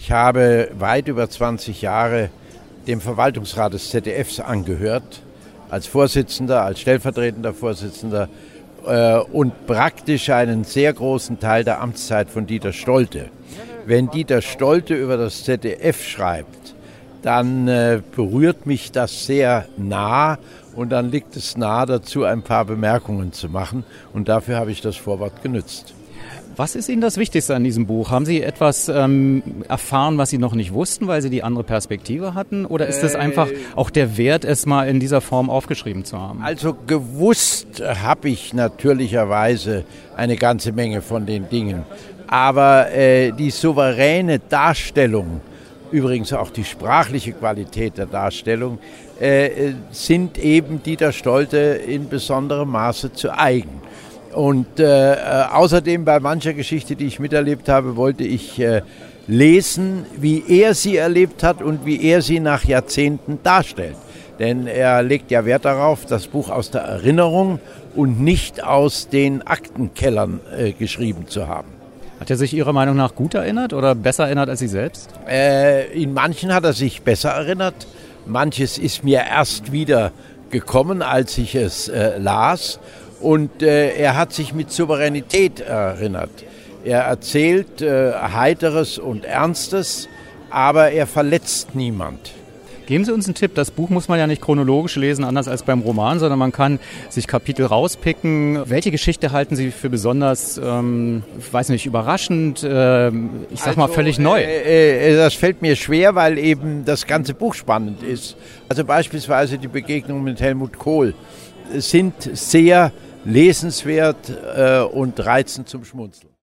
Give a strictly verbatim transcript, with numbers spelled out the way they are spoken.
Ich habe weit über zwanzig Jahre dem Verwaltungsrat des Z D Fs angehört, als Vorsitzender, als stellvertretender Vorsitzender äh, und praktisch einen sehr großen Teil der Amtszeit von Dieter Stolte. Wenn Dieter Stolte über das Z D F schreibt, dann äh, berührt mich das sehr nah und dann liegt es nahe dazu, ein paar Bemerkungen zu machen und dafür habe ich das Vorwort genützt. Was ist Ihnen das Wichtigste an diesem Buch? Haben Sie etwas ähm, erfahren, was Sie noch nicht wussten, weil Sie die andere Perspektive hatten? Oder ist es einfach auch der Wert, es mal in dieser Form aufgeschrieben zu haben? Also gewusst habe ich natürlicherweise eine ganze Menge von den Dingen. Aber äh, die souveräne Darstellung, übrigens auch die sprachliche Qualität der Darstellung, äh, sind eben Dieter Stolte in besonderem Maße zu eigen. Und äh, außerdem bei mancher Geschichte, die ich miterlebt habe, wollte ich äh, lesen, wie er sie erlebt hat und wie er sie nach Jahrzehnten darstellt. Denn er legt ja Wert darauf, das Buch aus der Erinnerung und nicht aus den Aktenkellern äh, geschrieben zu haben. Hat er sich Ihrer Meinung nach gut erinnert oder besser erinnert als Sie selbst? Äh, in manchen hat er sich besser erinnert. Manches ist mir erst wieder gekommen, als ich es äh, las. Und äh, er hat sich mit Souveränität erinnert. Er erzählt äh, Heiteres und Ernstes, aber er verletzt niemand. Geben Sie uns einen Tipp. Das Buch muss man ja nicht chronologisch lesen, anders als beim Roman, sondern man kann sich Kapitel rauspicken. Welche Geschichte halten Sie für besonders, ähm, ich weiß nicht, überraschend, äh, ich sag also, mal völlig neu? Äh, äh, das fällt mir schwer, weil eben das ganze Buch spannend ist. Also beispielsweise die Begegnung mit Helmut Kohl sind sehr lesenswert äh, und reizend zum Schmunzeln.